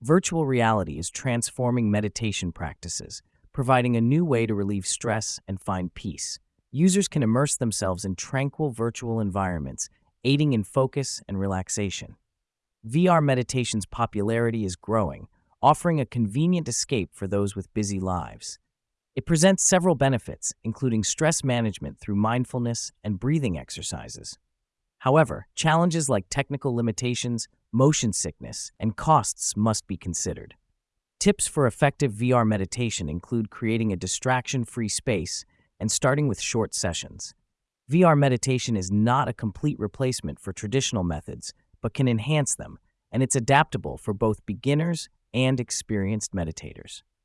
Virtual reality is transforming meditation practices, providing a new way to relieve stress and find peace. Users can immerse themselves in tranquil virtual environments, aiding in focus and relaxation. VR meditation's popularity is growing, offering a convenient escape for those with busy lives. It presents several benefits, including stress management through mindfulness and breathing exercises. However, challenges like technical limitations, motion sickness, and costs must be considered. Tips for effective VR meditation include creating a distraction-free space and starting with short sessions. VR meditation is not a complete replacement for traditional methods, but can enhance them, and it's adaptable for both beginners and experienced meditators.